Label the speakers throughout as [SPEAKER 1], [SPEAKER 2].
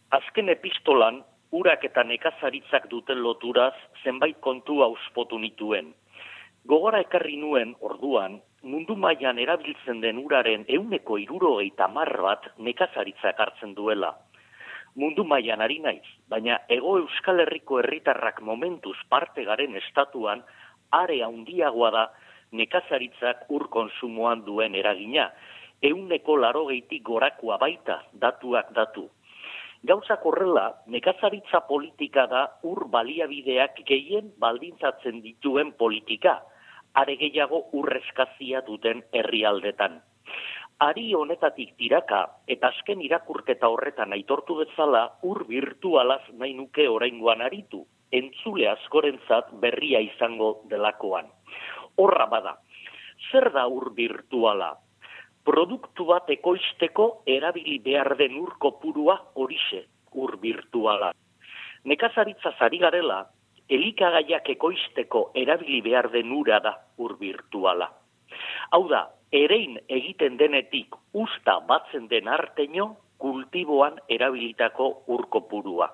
[SPEAKER 1] Azken epistolan, urak eta nekazaritzak duten loturaz zenbait kontu auspotu nituen. Gogora ekarri nuen, orduan, mundu mailan erabiltzen den uraren 70% bat nekazaritzak hartzen duela. Mundu mailan ari naiz, baina Hego Euskal Herriko herritarrak momentuz parte garen estatuan are handiagoa da nekazaritzak ur konsumoan duen eragina. 80% gorakoa baita, datuak datu. Gauzak horrela, nekazaritza politika da ur baliabideak gehien baldintzatzen dituen politika, are gehiago urreskazia duten herrialdetan. Ari honetatik tiraka eta azken irakurketa horretan aitortu bezala ur virtualaz nahi nuke oraingoan aritu, entzule askorentzat berria izango delakoan. Horra bada, zer da ur virtuala? Produktu bat ekoizteko erabili behar den ur kopurua horixe, ur virtuala. Nekazaritza ari garela, elikagaiak ekoizteko erabili behar den ura da ur virtuala. Hau da, erein egiten denetik usta batzen den arteño kultiboan erabilitako ur kopurua.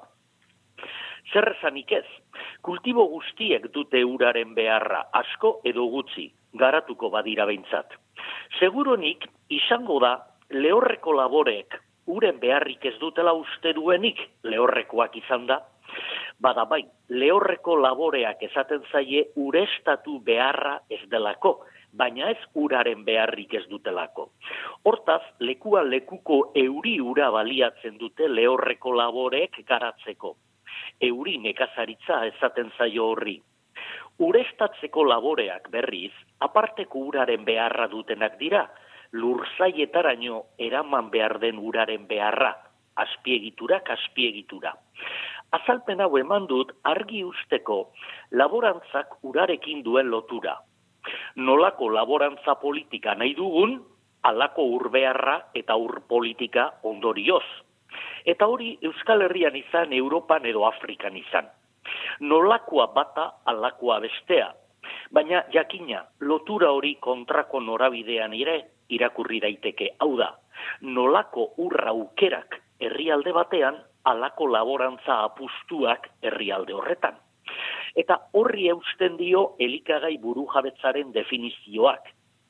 [SPEAKER 1] Zer esanik ez, kultibo guztiek dute uraren beharra, asko edo gutxi, garatuko badira behintzat. Seguronik izango da lehorreko laboreek uren beharrik ez dutela uste duenik lehorrekoak izan da. Bada bai, lehorreko laboreak esaten zaie urestatu beharra ez delako, baina ez uraren beharrik ez dutelako. Hortaz, lekuan lekuko euri ura baliatzen dute lehorreko laboreek garatzeko. Euri nekazaritza esaten zaio horri. Urestatzeko laboreak berriz, aparteko uraren beharra dutenak dira, lurzaietaraino eraman behar den uraren beharra, azpiegiturak azpiegitura. Azalpen hau eman dut argi usteko laborantzak urarekin duen lotura. Nolako laborantza politika nahi dugun, halako ur beharra eta ur politika ondorioz. Eta hori Euskal Herrian izan, Europan edo Afrikan izan. Nolakoa bata halakoa bestea, baina jakina lotura hori kontrako norabidean ere irakurri daiteke. Hau da, nolako urra aukerak herrialde batean, halako laborantza apustuak herrialde horretan. Eta horri eusten dio elikagai burujabetzaren definizioak.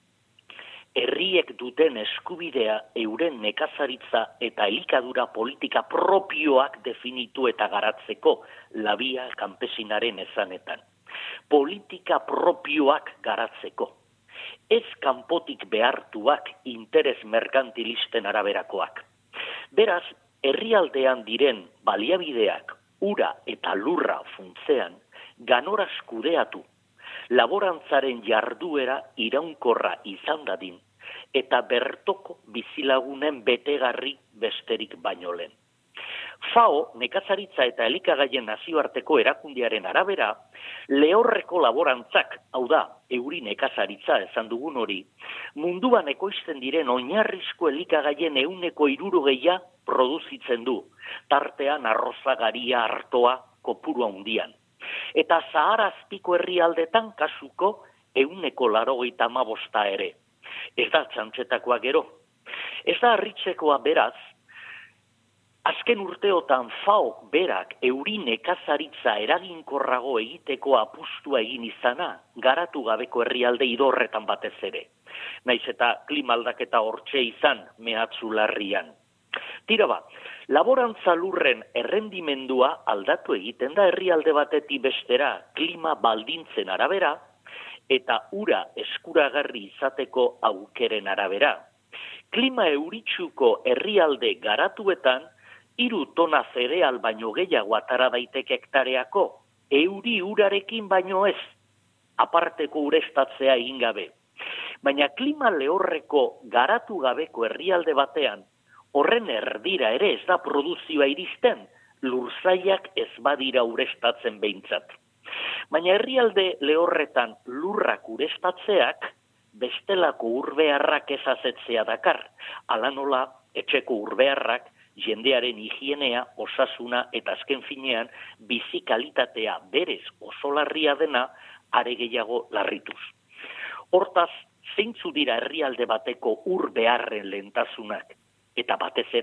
[SPEAKER 1] Herriek duten eskubidea euren nekazaritza eta elikadura politika propioak definitu eta garatzeko labia kanpesinaren esanetan. Politika propioak garatzeko. Ez kanpotik behartuak interes merkantilisten araberakoak. Beraz, herrialdean diren baliabideak, ura eta lurra funtzean, ganoraz kudeatu, laborantzaren jarduera iraunkorra izan dadin, eta bertoko bizilagunen betegarri besterik baino lehen. FAO, nekazaritza eta elikagaien nazioarteko erakundearen arabera, lehorreko laborantzak, hau da, euri nekazaritza esan dugun hori, munduan ekoizten diren oinarrizko elikagaien 60% produzitzen du, tartean arroza, garia, artoa, kopuru handian. Eta Sahara azpiko herrialdetan kasuko 85% ere. Ez da txantzetakoa gero. Ez da harritzekoa beraz, azken urteotan FAO berak euri nekazaritza eraginkorrago egiteko apustua egin izana, garatu gabeko herrialde idorretan batez ere. Naiz eta klima aldaketa hortxe izan mehatzu larrian. Tira ba, laborantza lurren errendimendua aldatu egiten da herrialde batetik bestera klima baldintzen arabera eta ura eskuragarri izateko aukeren arabera. Klima euritsuko herrialde garatuetan 3 tona zereal baino gehiago atara daiteke hektareako, euri urarekin baino ez, aparteko urestatzea egin gabe. Baina klima lehorreko garatu gabeko herrialde batean, horren erdira ere ez da produzioa iristen, lurzaiak ez badira urestatzen behintzat. Baina herrialde lehorretan lurrak urestatzeak, bestelako urbeharrak ez azetzea dakar. Hala nola, etxeko urbeharrak, jendearen higienea, osasuna eta azken finean, bizi kalitatea berez oso larria dena, are gehiago larrituz. Hortaz, zeintzu dira herrialde bateko ur beharren lehentasunak? Eta batez ere,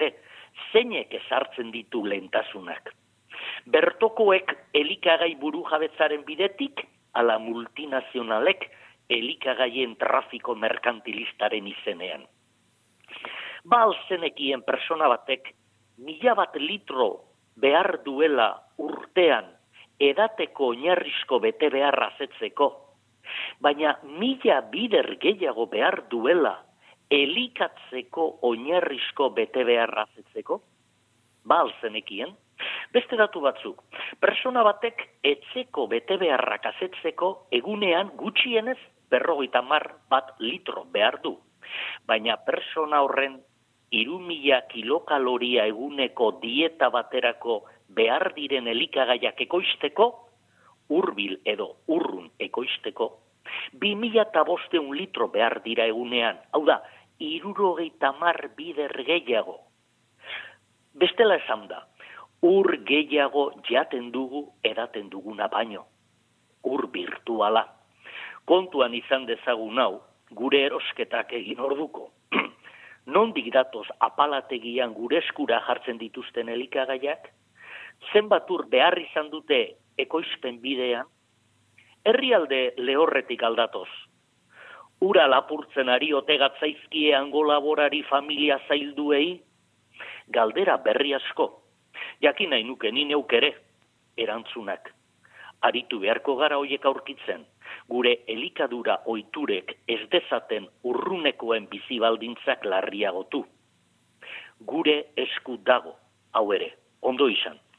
[SPEAKER 1] zeinek ezartzen ditu lehentasunak. Bertokoek elikagai burujabetzaren bidetik, ala multinazionalek elikagaien trafiko merkantilistaren izenean. Alzenekien persona batek 1000 litro behar duela urtean edateko oinarrizko bete beharra azetzeko, baina 1000 bider gehiago behar duela elikatzeko oinarrizko bete beharra azetzeko? Alzenekien. Beste datu batzuk, persona batek etzeko bete beharrak azetzeko egunean gutxienez 50 litro behar du. Baina persona horren 3000 kilokaloria eguneko dieta baterako behar diren elikagaiak ekoizteko, hurbil edo urrun ekoizteko, 2500 litro behar dira egunean, hau da, 70 bider gehiago. Bestela esan da, ur gehiago jaten dugu edaten duguna baino. Ur virtuala. Kontuan izan dezagun hau, gure erosketak egin orduko. Nondik datoz apalategian gure eskura jartzen dituzten elikagaiak? Zenbat ur behar izan dute ekoizpen bidean? Herrialde lehorretik aldatoz. Ura lapurtzen ari otegatzaizkie angolaborari familia zailduei? Galdera berri asko. Jakin nahi nuke ni neuk ere, erantzunak. Aritu beharko gara hoiek aurkitzen, gure elikadura ohiturek ez dezaten urrunekoen bizibaldintzak larriagotu. Gure esku dago, hau ere, ondo izan.